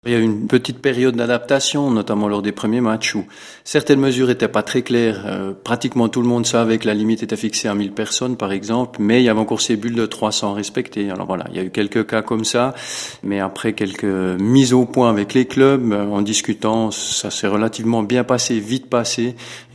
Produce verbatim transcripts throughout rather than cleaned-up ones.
Il y a eu une petite période d'adaptation, notamment lors des premiers matchs, où certaines mesures n'étaient pas très claires. Euh, pratiquement tout le monde savait que la limite était fixée à mille personnes, par exemple, mais il y avait encore ces bulles de trois cents respectées. Alors voilà, il y a eu quelques cas comme ça, mais après quelques mises au point avec les clubs, euh, en discutant, ça s'est relativement bien passé, vite passé,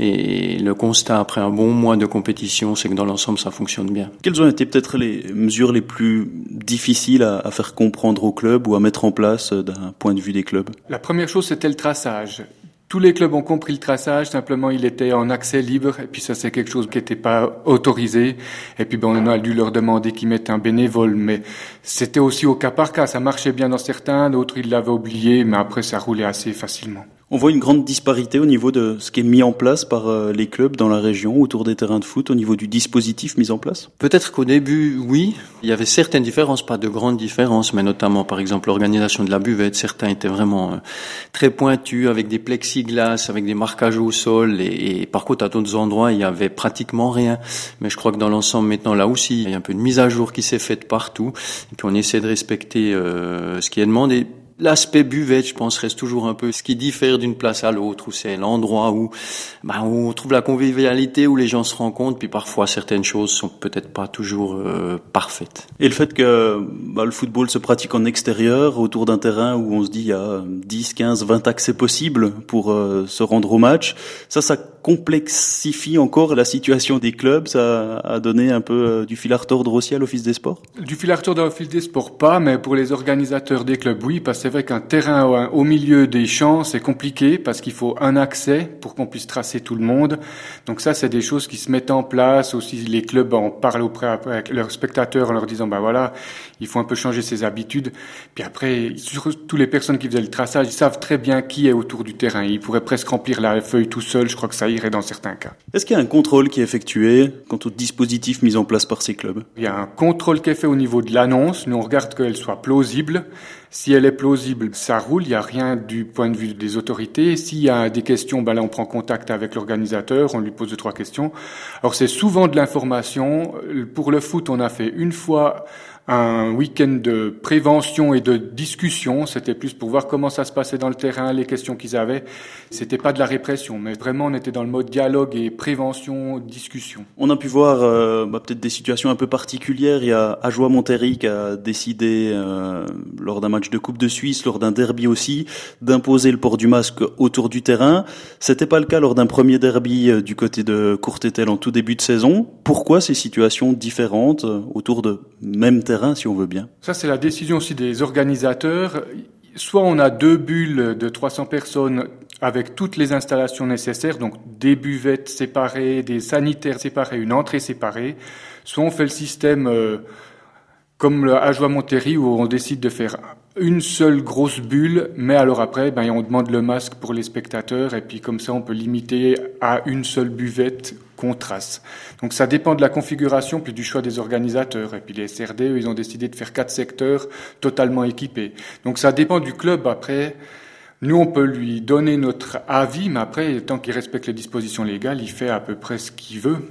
et le constat après un bon mois de compétition, c'est que dans l'ensemble, ça fonctionne bien. Quelles ont été peut-être les mesures les plus difficiles à, à faire comprendre au club ou à mettre en place d'un point de vue des clubs? La première chose, c'était le traçage. Tous les clubs ont compris le traçage, simplement il était en accès libre, et puis ça c'est quelque chose qui n'était pas autorisé, et puis ben, on a dû leur demander qu'ils mettent un bénévole, mais c'était aussi au cas par cas, ça marchait bien dans certains, d'autres ils l'avaient oublié, mais après ça roulait assez facilement. On voit une grande disparité au niveau de ce qui est mis en place par euh, les clubs dans la région, autour des terrains de foot, au niveau du dispositif mis en place? Peut-être qu'au début, oui, il y avait certaines différences, pas de grandes différences, mais notamment, par exemple, l'organisation de la buvette. Certains étaient vraiment euh, très pointus, avec des plexiglas, avec des marquages au sol, et, et par contre, à d'autres endroits, il y avait pratiquement rien. Mais je crois que dans l'ensemble, maintenant, là aussi, il y a un peu de mise à jour qui s'est faite partout, et puis on essaie de respecter euh, ce qui est demandé. L'aspect buvette, je pense, reste toujours un peu ce qui diffère d'une place à l'autre, où c'est l'endroit où, bah, où on trouve la convivialité, où les gens se rencontrent, puis parfois certaines choses sont peut-être pas toujours euh, parfaites. Et le fait que bah, le football se pratique en extérieur, autour d'un terrain où on se dit il y a dix, quinze, vingt accès possibles pour euh, se rendre au match, ça, ça complexifie encore la situation des clubs, ça a donné un peu euh, du fil à retordre aussi à l'Office des sports? Du fil à retordre à l'Office des sports pas, mais pour les organisateurs des clubs oui, parce que c'est vrai qu'un terrain au milieu des champs, c'est compliqué parce qu'il faut un accès pour qu'on puisse tracer tout le monde. Donc ça, c'est des choses qui se mettent en place. Aussi, les clubs en parlent auprès avec leurs spectateurs en leur disant, bah voilà, il faut un peu changer ses habitudes. Puis après, surtout les personnes qui faisaient le traçage, ils savent très bien qui est autour du terrain. Ils pourraient presque remplir la feuille tout seul. Je crois que ça irait dans certains cas. Est-ce qu'il y a un contrôle qui est effectué quant au dispositif mis en place par ces clubs? Il y a un contrôle qui est fait au niveau de l'annonce. Nous, on regarde qu'elle soit plausible. Si elle est plausible, ça roule, il n'y a rien du point de vue des autorités. S'il y a des questions, ben là on prend contact avec l'organisateur, on lui pose deux, trois questions. Alors c'est souvent de l'information. Pour le foot, on a fait une fois un week-end de prévention et de discussion. C'était plus pour voir comment ça se passait dans le terrain, les questions qu'ils avaient. C'était pas de la répression, mais vraiment on était dans le mode dialogue et prévention, discussion. On a pu voir euh, bah, peut-être des situations un peu particulières. Il y a Ajoie Montéry qui a décidé, euh, lors d'un match de Coupe de Suisse, lors d'un derby aussi, d'imposer le port du masque autour du terrain. C'était pas le cas lors d'un premier derby euh, du côté de Courtételle en tout début de saison. Pourquoi ces situations différentes euh, autour de même terrain, si on veut bien? Ça, c'est la décision aussi des organisateurs. Soit on a deux bulles de trois cents personnes avec toutes les installations nécessaires, donc des buvettes séparées, des sanitaires séparés, une entrée séparée. Soit on fait le système euh, comme le Ajoie Montéry où on décide de faire une seule grosse bulle, mais alors après, ben, on demande le masque pour les spectateurs et puis comme ça, on peut limiter à une seule buvette qu'on trace. Donc ça dépend de la configuration puis du choix des organisateurs. Et puis les S R D, eux, ils ont décidé de faire quatre secteurs totalement équipés. Donc ça dépend du club. Après, nous, on peut lui donner notre avis, mais après, tant qu'il respecte les dispositions légales, il fait à peu près ce qu'il veut.